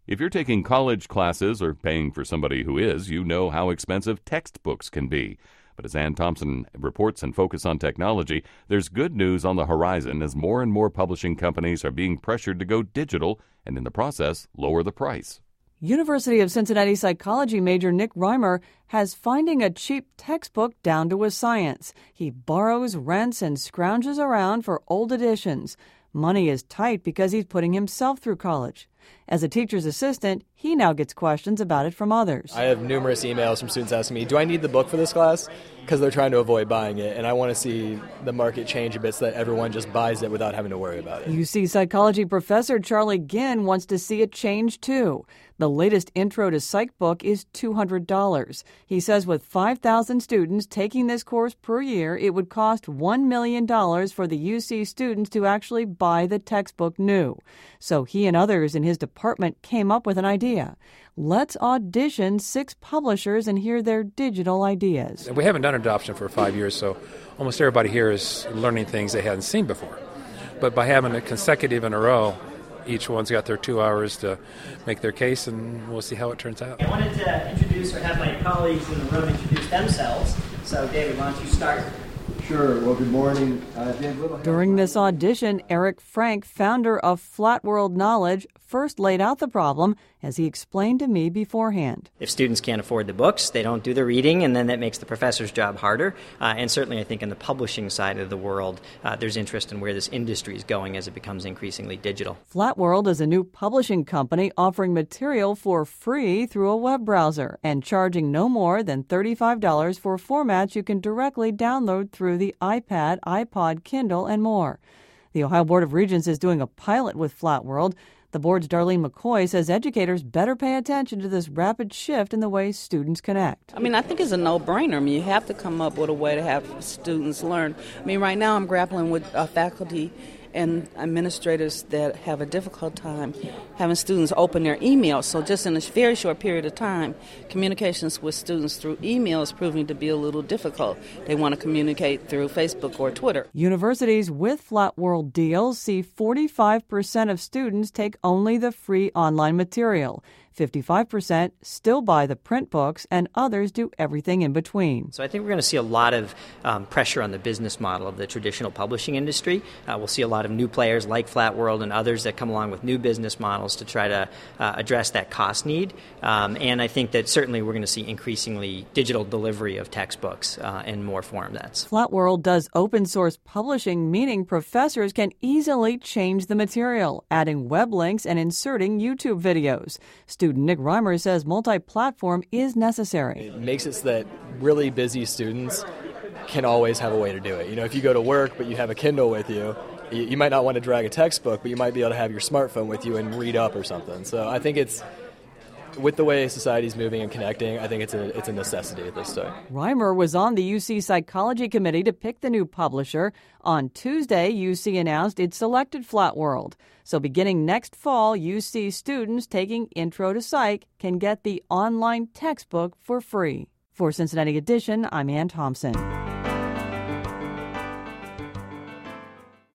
If you're taking college classes or paying for somebody who is, you know how expensive textbooks can be. But as Ann Thompson reports in Focus on Technology, there's good news on the horizon as more and more publishing companies are being pressured to go digital and in the process lower the price. University of Cincinnati psychology major Nick Reimer has finding a cheap textbook down to a science. He borrows, rents, and scrounges around for old editions. Money is tight because he's putting himself through college. As a teacher's assistant, he now gets questions about it from others. I have numerous emails from students asking me, do I need the book for this class? Because they're trying to avoid buying it, and I want to see the market change a bit so that everyone just buys it without having to worry about it. UC psychology professor Charlie Ginn wants to see a change, too. The latest Intro to Psych book is $200. He says with 5,000 students taking this course per year, it would cost $1 million for the UC students to actually buy the textbook new. So he and others in his department came up with an idea. Let's audition 6 publishers and hear their digital ideas. We haven't done adoption for 5 years, so almost everybody here is learning things they hadn't seen before. But by having it consecutive in a row, each one's got their 2 hours to make their case, and we'll see how it turns out. I wanted to introduce or have my colleagues in the room introduce themselves. So, David, why don't you start? Sure. Well, good morning. During this audition, Eric Frank, founder of Flat World Knowledge, first laid out the problem as he explained to me beforehand. If students can't afford the books, they don't do the reading, and then that makes the professor's job harder. And certainly I think in the publishing side of the world, there's interest in where this industry is going as it becomes increasingly digital. Flat World is a new publishing company offering material for free through a web browser and charging no more than $35 for formats you can directly download through the iPad, iPod, Kindle, and more. The Ohio Board of Regents is doing a pilot with Flat World. The board's Darlene McCoy says educators better pay attention to this rapid shift in the way students connect. I think it's a no-brainer. You have to come up with a way to have students learn. Right now I'm grappling with faculty and administrators that have a difficult time having students open their emails. So just in a very short period of time, communications with students through email is proving to be a little difficult. They want to communicate through Facebook or Twitter. Universities with Flat World deals see 45% of students take only the free online material. 55% still buy the print books, and others do everything in between. So I think we're going to see a lot of pressure on the business model of the traditional publishing industry. We'll see a lot of new players like Flat World and others that come along with new business models to try to address that cost need. And I think that certainly we're going to see increasingly digital delivery of textbooks in more formats. Flat World does open source publishing, meaning professors can easily change the material, adding web links and inserting YouTube videos. Student Nick Reimer says multi-platform is necessary. It makes it so that really busy students can always have a way to do it. If you go to work but you have a Kindle with you, you might not want to drag a textbook, but you might be able to have your smartphone with you and read up or something. So I think it's, with the way society's moving and connecting, I think it's a necessity at this time. Reimer was on the UC Psychology Committee to pick the new publisher. On Tuesday, UC announced it selected Flat World. So beginning next fall, UC students taking Intro to Psych can get the online textbook for free. For Cincinnati Edition, I'm Ann Thompson.